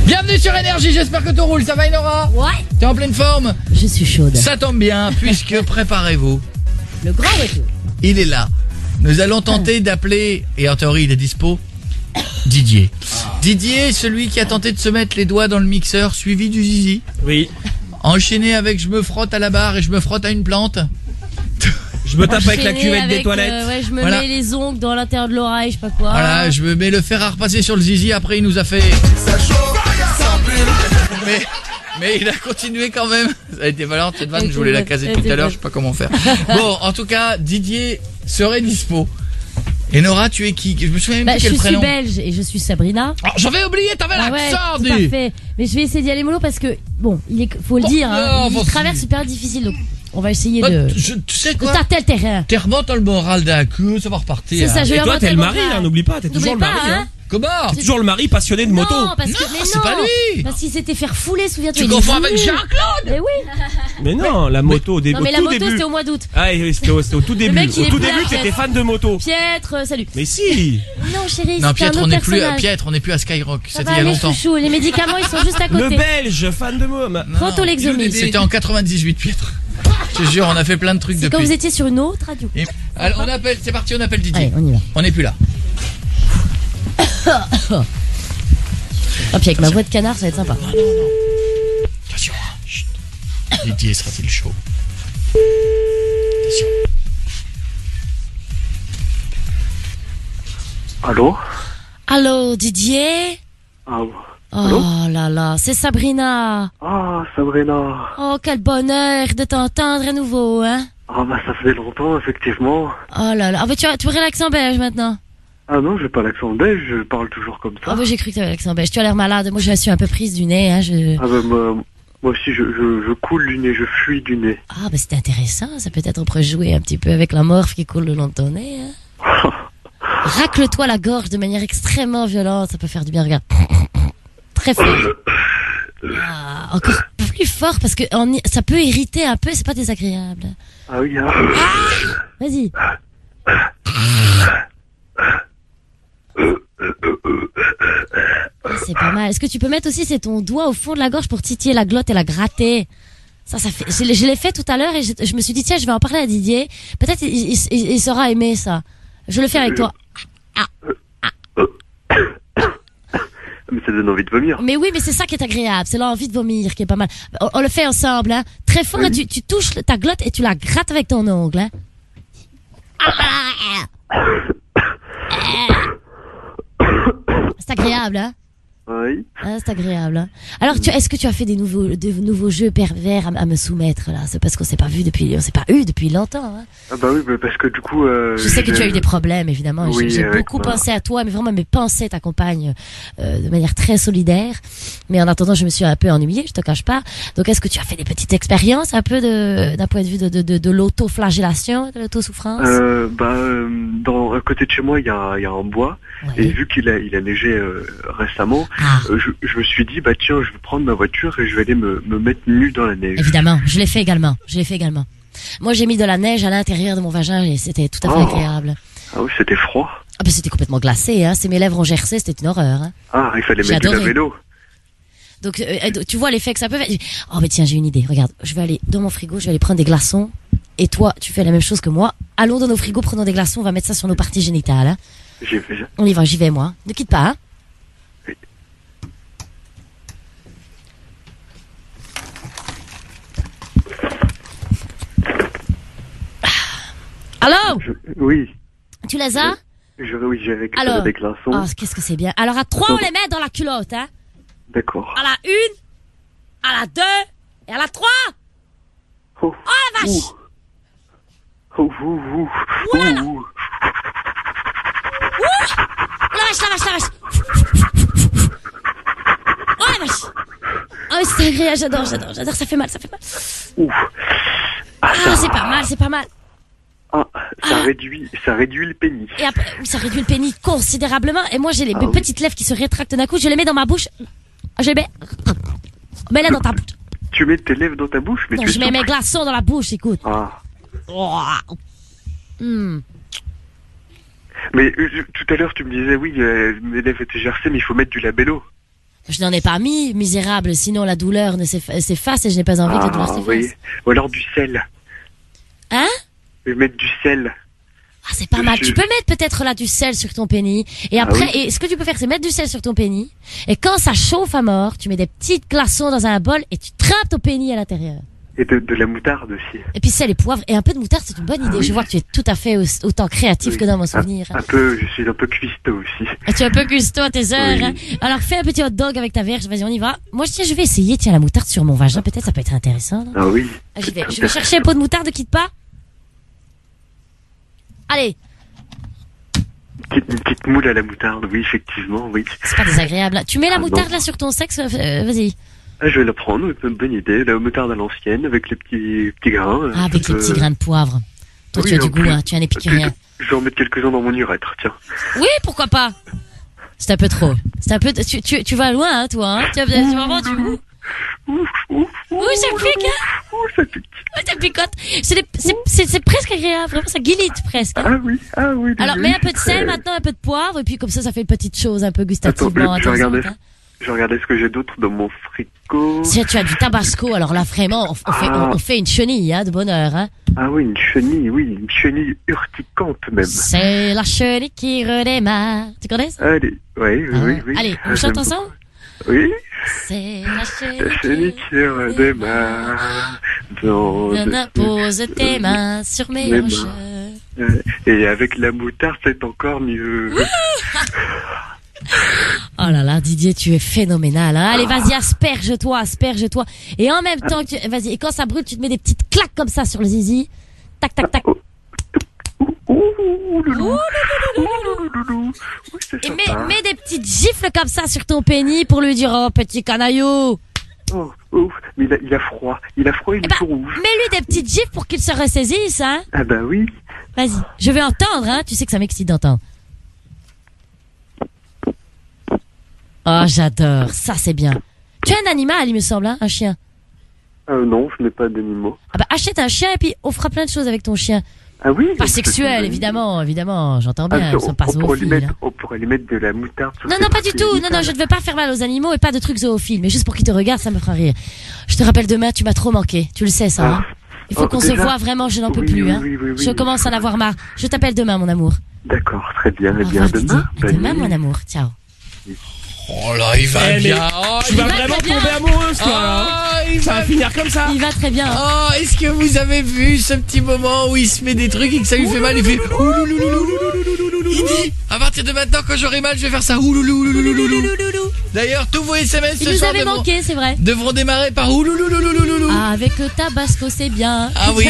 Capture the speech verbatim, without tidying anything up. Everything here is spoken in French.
Bienvenue sur Énergie, j'espère que tout roule, ça va Enora? Ouais. T'es en pleine forme? Je suis chaude. Ça tombe bien, puisque préparez-vous. Le grand retour. Il est là. Nous allons tenter d'appeler, et en théorie il est dispo, Didier. Didier, celui qui a tenté de se mettre les doigts dans le mixeur, suivi du zizi. Oui. Enchaîné avec je me frotte à la barre et je me frotte à une plante. Je me tape avec la Enchaîné cuvette avec, des toilettes. euh, ouais, je me Voilà. mets les ongles dans l'intérieur de l'oreille, je sais pas quoi. Voilà, je me mets le fer à repasser sur le zizi, après il nous a fait... Mais, mais il a continué quand même. Ça a été valable cette vanne, je voulais la caser tout à l'heure, je sais pas comment faire. Bon, en tout cas, Didier serait dispo. Et Nora, tu es qui? Je me souviens même Bah, plus je quel suis prénom. belge et je suis Sabrina. Oh, j'avais oublié, t'avais Ah ouais, l'accent, tout dis. à fait. Mais je vais essayer d'y aller mollo parce que, bon, il est, faut le Bon, dire, hein, non, il bon, traverse si. super difficile, donc on va essayer Bah, de, je- tu sais de quoi? tâter le terrain. T'es remonté le moral d'un coup, ça va repartir. C'est ça, hein. je Et leur toi, montre t'es le mon mari, bras. hein, n'oublie pas, t'es toujours N'oublie le pas, mari. hein. Hein. Comment? T'es toujours le mari passionné de moto. Non, parce que, Non, mais c'est non. pas lui. Parce qu'il s'était fait refouler, souviens-toi. Tu il est confonds venu. avec Jean-Claude. Mais oui. Mais non, la moto au début. Non, mais au la tout moto, début. c'était au mois d'août. Ah, oui, c'était au, c'était au tout début. mec, il Au est tout plus début, là, t'étais Piètre. fan de moto. Piètre, euh, salut. Mais si. Non, chérie, Non, c'était Piètre, un on autre n'est plus, personnage. Piètre, on n'est plus à Skyrock. Ça C'était va il y a aller, longtemps. chouchou. Les médicaments, ils sont juste à Le côté. belge, fan de moto. Non, Protolexomie. C'était en quatre-vingt-dix-huit, Piètre. Je te jure, on a fait plein de trucs C'est depuis. quand vous étiez sur une autre radio. Et- Alors, on appelle, c'est parti, on appelle Didier. Allez, on y va. On n'est plus là. Ah, puis avec ma voix de canard, ça va être sympa. Attention, hein. Chut. Didier sera-t-il chaud? Attention. Allô? Allô, Didier? Ah, Allô? Oh là là, c'est Sabrina. ah, Sabrina. Oh, quel bonheur de t'entendre à nouveau, hein? Ah bah ça faisait longtemps, effectivement. Oh là là. Ah bah tu as, tu aurais l'accent belge maintenant. Ah non, j'ai pas l'accent belge, je parle toujours comme ça. Ah bah j'ai cru que tu avais l'accent belge. Tu as l'air malade. Moi, je suis un peu prise du nez, hein. Je... Ah bah moi, moi aussi, je, je, je coule du nez, je fuis du nez. Ah bah c'était intéressant. Ça peut-être on pourrait jouer un petit peu avec la morphe qui coule le long de ton nez, hein. Racle-toi la gorge de manière extrêmement violente. Ça peut faire du bien, regarde. Très fort. Ah, encore plus fort parce que on y- ça peut irriter un peu, c'est pas désagréable. Ah oui, hein. Vas-y. Ah, c'est pas mal. Est-ce que tu peux mettre aussi c'est ton doigt au fond de la gorge pour titiller la glotte et la gratter? Ça, ça fait. Je l'ai, je l'ai fait tout à l'heure et je, je me suis dit tiens, je vais en parler à Didier. Peut-être il, il, il, il saura aimer ça. Je le fais avec toi. Mais ça donne envie de vomir. Mais oui, mais c'est ça qui est agréable. C'est l'envie de vomir qui est pas mal. On, on le fait ensemble, hein. Très fort, et tu, tu touches ta glotte et tu la grattes avec ton ongle, hein. C'est agréable, hein. Oui. Ah, c'est agréable, hein. Alors, tu, est-ce que tu as fait des nouveaux, de nouveaux jeux pervers à, à me soumettre, là? C'est parce qu'on s'est pas vu depuis, on s'est pas eu depuis longtemps, hein. Ah bah oui, bah parce que du coup... Euh, Je sais que tu as eu des problèmes, évidemment. et Oui, j'ai, j'ai avec beaucoup ma- pensé à toi, mais vraiment mes pensées t'accompagnent euh, de manière très solidaire. Mais en attendant, je me suis un peu ennuyée, je te cache pas. Donc, est-ce que tu as fait des petites expériences, un peu de, d'un point de vue de, de, de, de l'auto-flagellation, de l'auto-souffrance? Euh, bah, euh, dans, à côté de chez moi, il y a, il y a un bois. Ouais. Et vu qu'il a, il a neigé euh, récemment, Ah, euh, je, je me suis dit, bah tiens, je vais prendre ma voiture et je vais aller me, me mettre nu dans la neige. évidemment, je l'ai fait également. Je l'ai fait également. Moi, j'ai mis de la neige à l'intérieur de mon vagin et c'était tout à fait Oh. agréable. Ah oui, c'était froid. Ah, ben, c'était complètement glacé, hein. C'est mes lèvres ont gercé, c'était une horreur, hein. Ah, il fallait J'ai mettre du adoré. vélo. Donc, euh, tu vois l'effet que ça peut faire. Oh, mais tiens, j'ai une idée. Regarde, je vais aller dans mon frigo, je vais aller prendre des glaçons. Et toi, tu fais la même chose que moi. Allons dans nos frigos, prenons des glaçons, on va mettre ça sur nos parties génitales, hein. J'ai fait ça. On y va, j'y vais, moi. Ne quitte pas, hein. Oui. Allô? Je- oui, Tu les as? je, oui, j'ai récupéré Alors. des glaçons. Oh, qu'est-ce que c'est bien. Alors, à trois, on les met dans la culotte, hein. D'accord. À la une, à la deux, et à la trois. Oh, la vache! ouh. Oh, ouh, ouh, Ouh là là. ouh. Oh la vache, la vache, la vache. Oh la vache. Oh, c'est agréable, j'adore, j'adore, j'adore, ça fait mal, ça fait mal. Ouh. Ah, Ah, ça, c'est pas mal, c'est pas mal. ah, ça Ah. réduit, ça réduit le pénis. Et après, oui, ça réduit le pénis considérablement. Et moi, j'ai les Ah mes oui. petites lèvres qui se rétractent d'un coup. Je les mets dans ma bouche. Je les mets. Mets-les dans ta bouche. Tu mets tes lèvres dans ta bouche, mais Non, tu je mets mes glaçons dans la bouche, écoute. Ah. Oh. Hmm. Mais euh, tout à l'heure, tu me disais, oui, euh, mes lèvres étaient gercées, mais il faut mettre du labello. Je n'en ai pas mis, misérable, sinon la douleur ne s'eff- s'efface et je n'ai pas envie que la douleur Ah, s'efface. oui. Ou alors du sel. Hein? Je vais mettre du sel. Ah, c'est pas Je mal. suis- Tu peux mettre peut-être là du sel sur ton pénis. Et après, Ah oui. et ce que tu peux faire, c'est mettre du sel sur ton pénis. Et quand ça chauffe à mort, tu mets des petites glaçons dans un bol et tu trempes ton pénis à l'intérieur. Et de, de la moutarde aussi. Et puis sel et poivre et un peu de moutarde, c'est une bonne idée. Ah oui. Je vois que tu es tout à fait au- autant créatif Oui. que dans mon souvenir. Un, un peu, je suis un peu cuistot aussi. Et tu es un peu cuistot à tes heures. Oui. Hein. Alors fais un petit hot dog avec ta verge. Vas-y, on y va. Moi, tiens, je vais essayer. Tiens, la moutarde sur mon vagin. Peut-être ça peut être intéressant. là. Ah oui. Ah, j'y vais. Je vais chercher un pot de moutarde. Ne quitte pas. Allez. Petite, une petite moule à la moutarde, oui, effectivement, oui. C'est pas désagréable. Tu mets la Ah, moutarde non. là sur ton sexe. euh, Vas-y. Ah, je vais la prendre, c'est une bonne idée. La moutarde à l'ancienne, avec les petits, petits grains. Ah, avec les petits grains de poivre. Toi, Oui, tu as du en goût, plus. hein. Tu es un épicurien. Je vais en mettre quelques-uns dans mon urètre, tiens. Oui, pourquoi pas. C'est un peu trop. C'est un peu. Tu, tu, tu vas loin, hein, toi. Hein. Tu, tu vraiment tu. Ouf, ouf, ouf. Ouh, ça pique, hein. Ouh, ça pique. Ouais, ça picote. C'est des- c'est- c'est- c'est presque agréable. Vraiment, ça guilite presque. hein. Ah oui, ah oui. Alors, oui, mets un peu de très- sel maintenant, un peu de poivre, et puis comme ça, ça fait une petite chose un peu Attends, gustativement je, je regardais, intéressante. Hein. je regardais ce que j'ai d'autre dans mon frigo. Si tu as du tabasco, alors là, vraiment, on, on fait, on, on fait une chenille, hein, de bonheur, hein. Ah oui, une chenille, oui, une chenille urticante même. C'est la chenille qui redémarre. Tu connais ça? Allez, oui, oui, Ah, oui, oui. allez, on Ah, chante j'aime ensemble? beaucoup. Oui. C'est la chenille, La chenille qui redémarre dans Viens, le- pose tes mains sur mes mes hanches. mains. Et avec la moutarde, c'est encore mieux. Oh là là, Didier, tu es phénoménal. Hein. Allez, vas-y, asperge-toi, asperge-toi. Et en même temps, que tu... vas-y. Et quand ça brûle, tu te mets des petites claques comme ça sur le zizi. Tac, tac, tac. Ouh, ouh, loulou. Ouh, loulou. Oui, c'est Et mets, sympa. mets des petites gifles comme ça sur ton pénis pour lui dire, oh, petit canaillot. Oh, oh, mais il a, il a froid. Il a froid, il est Eh ben, tout rouge. mets-lui des petites gifles pour qu'il se ressaisisse, hein. Ah bah oui. Vas-y. Je vais entendre, hein. Tu sais que ça m'excite d'entendre. Oh, j'adore. Ça, c'est bien. Tu as un animal, il me semble, hein, un chien. Euh, non, je n'ai pas d'animaux. Ah bah, achète un chien et puis on fera plein de choses avec ton chien. Ah oui. Pas c'est- sexuel, c'est- évidemment, évidemment. J'entends Ah, bien. on, Nous sommes pas on pourrait lui zoophiles. mettre, hein. on pourrait lui mettre de la moutarde sur Non, ses non, pas du parties tout. Non, non, génitales. je ne veux pas faire mal aux animaux et pas de trucs zoophiles. Mais juste pour qu'ils te regardent, ça me fera rire. Je te rappelle demain, tu m'as trop manqué. Tu le sais, ça, hein. Il faut Oh, qu'on se déjà voit vraiment, je n'en peux Oui, plus, oui, hein. oui, oui, oui. Je commence à en avoir marre. Je t'appelle demain, mon amour. D'accord, très bien. Eh Au bien, revoir, Didier. demain. À bonne demain, nuit. mon amour. Ciao. Oh là, il va Eh, mais bien. Oh, Tu il vas va vraiment très bien. tomber amoureuse, toi, là. Ah, il Ça va va finir comme ça. Il va très bien. Oh, est-ce que vous avez vu ce petit moment où il se met des trucs et que ça lui fait mal? Il fait ouloulouloulouloulouloulouloulou. Il dit, à partir de maintenant, quand j'aurai mal, je vais faire ça. Oulouloulouloulouloulouloulou. D'ailleurs, tous vos S M S Il ce nous soir avait devront, manqué, c'est vrai. devront démarrer par oulouloulouloulouloulou. Ah, avec le tabasco, c'est bien. Ah oui.